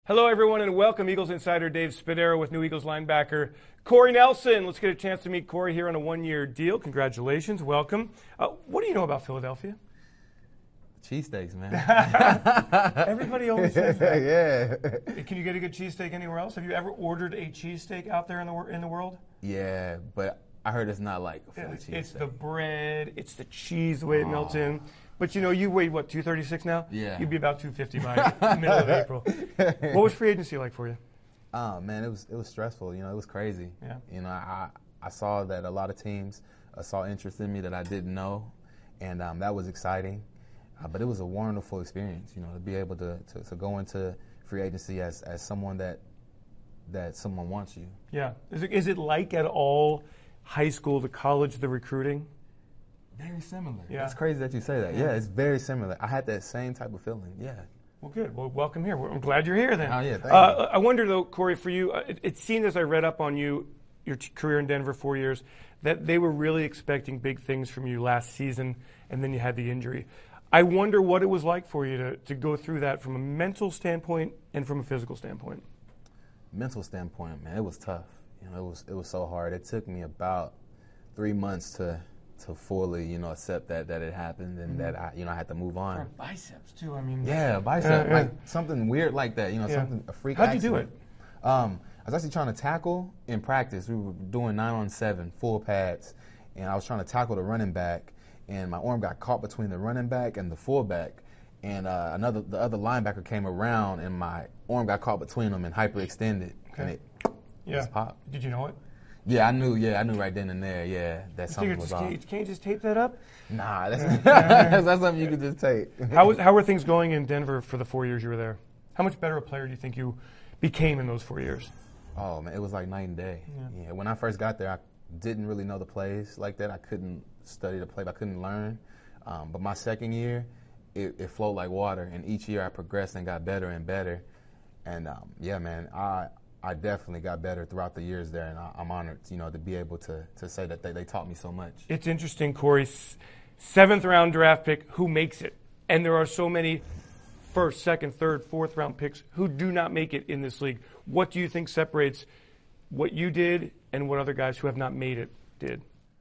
Hello, everyone, and welcome. Eagles insider Dave Spadaro with new Eagles linebacker Corey Nelson. Let's get a chance to meet Corey here on a one-year deal. Congratulations. Welcome. What do you know about Philadelphia? Cheesesteaks, man. Everybody always says that. Yeah. Can you get a good cheesesteak anywhere else? Have you ever ordered a cheesesteak out there in the world? Yeah, but I heard it's not like a Philly cheesesteak. It's the bread. It's the cheese, the way it melts in. But, you weigh, what, 236 now? Yeah. You'd be about 250 by middle of April. What was free agency like for you? Oh, man, it was stressful. It was crazy. Yeah. I saw that a lot of teams saw interest in me that I didn't know, and that was exciting. But it was a wonderful experience, to be able to go into free agency as someone that someone wants you. Yeah. Is it like at all high school to college, the recruiting? Very similar. Yeah. It's crazy that you say that. Yeah, it's very similar. I had that same type of feeling. Yeah. Well, good. Well, welcome here. I'm glad you're here then. Oh, yeah, thank you. I wonder, though, Corey, for you, it seemed as I read up on you, your career in Denver, 4 years, that they were really expecting big things from you last season, and then you had the injury. I wonder what it was like for you to go through that from a mental standpoint and from a physical standpoint. Mental standpoint, man, it was tough. It was so hard. It took me about 3 months to fully, accept that it happened and that I had to move on. For biceps too, I mean. Yeah, bicep, like something weird like that, something, a freak How'd accident. you do it? I was actually trying to tackle in practice. We were doing 9-on-7, full pads, and I was trying to tackle the running back, and my arm got caught between the running back and the fullback, and the other linebacker came around, and my arm got caught between them and hyperextended, and it just popped. Did you know it? Yeah, I knew right then and there, that something was off. Can't you just tape that up? Nah, that's something you could just tape. How were things going in Denver for the 4 years you were there? How much better a player do you think you became in those 4 years? Oh, man, it was like night and day. Yeah, when I first got there, I didn't really know the plays like that. I couldn't study the play. I couldn't learn. But my second year, it flowed like water, and each year I progressed and got better and better. And, man, I definitely got better throughout the years there, and I'm honored, to be able to say that they taught me so much. It's interesting, Corey. 7th round draft pick, who makes it? And there are so many first, second, third, fourth round picks who do not make it in this league. What do you think separates what you did and what other guys who have not made it did?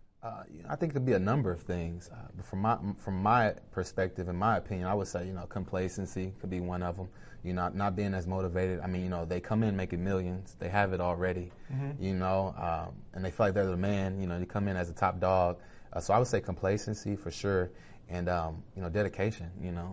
I think it could be a number of things. But from my perspective, in my opinion, I would say, complacency could be one of them. Not being as motivated. I mean, they come in making millions. They have it already, and they feel like they're the man. They come in as a top dog. So I would say complacency for sure, and dedication.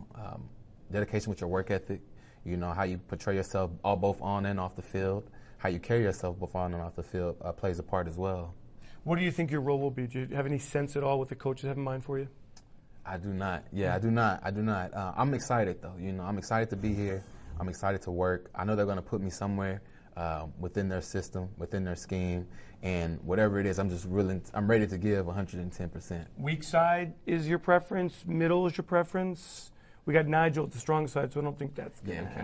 Dedication with your work ethic. How you portray yourself both on and off the field. How you carry yourself both on and off the field plays a part as well. What do you think your role will be? Do you have any sense at all what the coaches have in mind for you? I do not. Yeah, I do not. I'm excited, though. I'm excited to be here. I'm excited to work. I know they're going to put me somewhere within their system, within their scheme, and whatever it is, I'm ready to give 110%. Weak side is your preference? Middle is your preference? We got Nigel at the strong side, so I don't think that's going to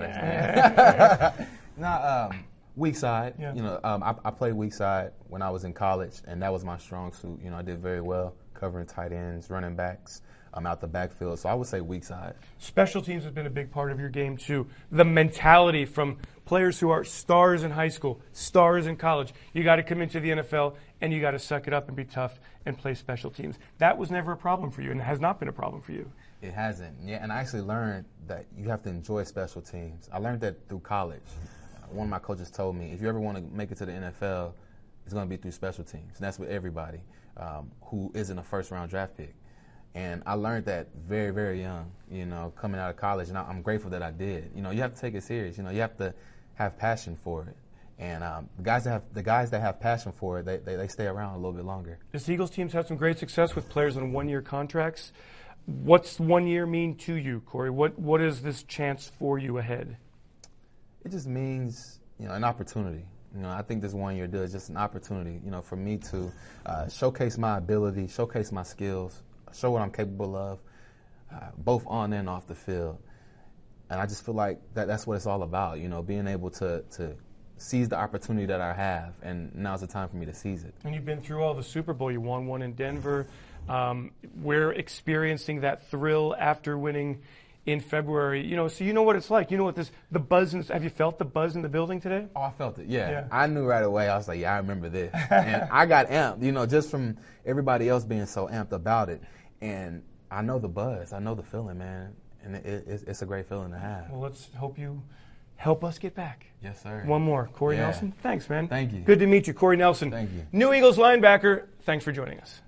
happen. Weak side. Yeah. I played weak side when I was in college, and that was my strong suit. I did very well covering tight ends, running backs, out the backfield. So I would say weak side. Special teams has been a big part of your game, too. The mentality from players who are stars in high school, stars in college. You got to come into the NFL, and you got to suck it up and be tough and play special teams. That was never a problem for you, and it has not been a problem for you. It hasn't. Yeah, and I actually learned that you have to enjoy special teams. I learned that through college. One of my coaches told me, if you ever want to make it to the NFL, it's going to be through special teams. And that's with everybody who isn't a first-round draft pick. And I learned that very, very young, coming out of college. And I'm grateful that I did. You have to take it serious. You have to have passion for it. And the guys that have passion for it, they stay around a little bit longer. The Eagles teams had some great success with players on one-year contracts. What's 1 year mean to you, Corey? What is this chance for you ahead? It just means, an opportunity. I think this 1 year deal is just an opportunity, for me to showcase my ability, showcase my skills, show what I'm capable of, both on and off the field. And I just feel like that's what it's all about, being able to seize the opportunity that I have, and now's the time for me to seize it. And you've been through all the Super Bowl. You won one in Denver. We're experiencing that thrill after winning in February. You know, so you know what it's like. You know what the buzz. Have you felt the buzz in the building today? Oh, I felt it. Yeah. I knew right away. I was like, yeah, I remember this, and I got amped. You know, just from everybody else being so amped about it, and I know the buzz. I know the feeling, man, and it's a great feeling to have. Well, let's hope you help us get back. Yes, sir. One more, Corey Nelson. Thanks, man. Thank you. Good to meet you, Corey Nelson. Thank you. New Eagles linebacker. Thanks for joining us.